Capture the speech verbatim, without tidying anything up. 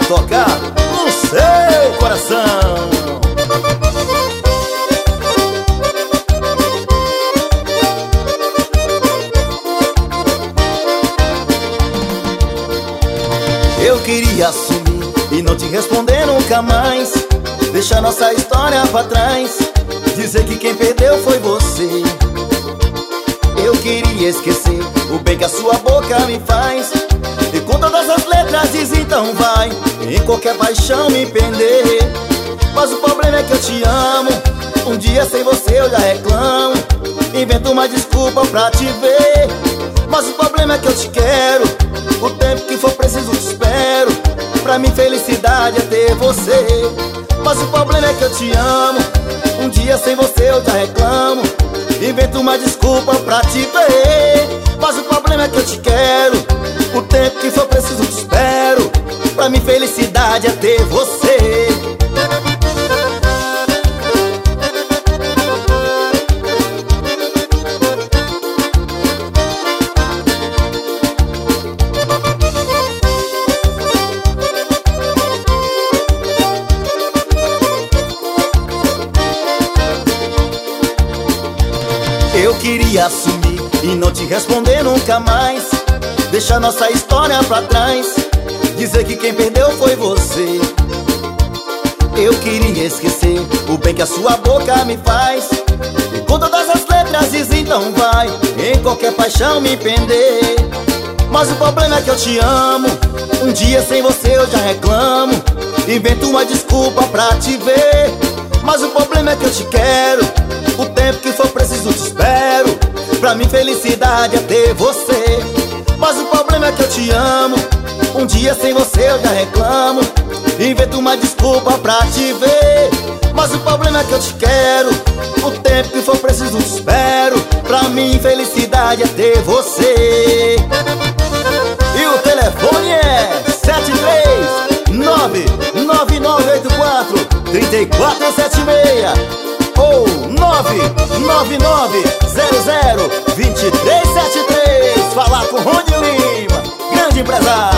tocar no seu coração. Eu queria assumir e não te responder nunca mais, deixar nossa história pra trás, dizer que quem perdeu foi você. Eu queria esquecer o bem que a sua boca me faz, e com todas as letras diz então vai, em qualquer paixão me prender. Mas o problema é que eu te amo, um dia sem você eu já reclamo, invento uma desculpa pra te ver. Mas o problema é que eu te quero, o tempo que for preciso te espero, pra mim felicidade é ter você. Mas o problema é que eu te amo, um dia sem você eu já reclamo, invento uma desculpa pra te ver. Mas o problema é que eu te quero, o tempo que for preciso te espero, pra mim felicidade é ter você. Eu queria assumir e não te responder nunca mais, deixar nossa história pra trás, dizer que quem perdeu foi você. Eu queria esquecer o bem que a sua boca me faz, e com todas as letras diz então vai, em qualquer paixão me prender. Mas o problema é que eu te amo, um dia sem você eu já reclamo, invento uma desculpa pra te ver. Mas o problema é que eu te quero, o tempo que for preciso te espero, pra mim felicidade é ter você. Mas o problema é que eu te amo, um dia sem você eu já reclamo, invento uma desculpa pra te ver. Mas o problema é que eu te quero, o tempo que for preciso te espero, pra mim felicidade é ter você. E o telefone é sete três nove nove nove oito quatro três quatro sete seis ou nove nove nove zero zero dois três sete três. Falar com Rony Lima, grande empresário.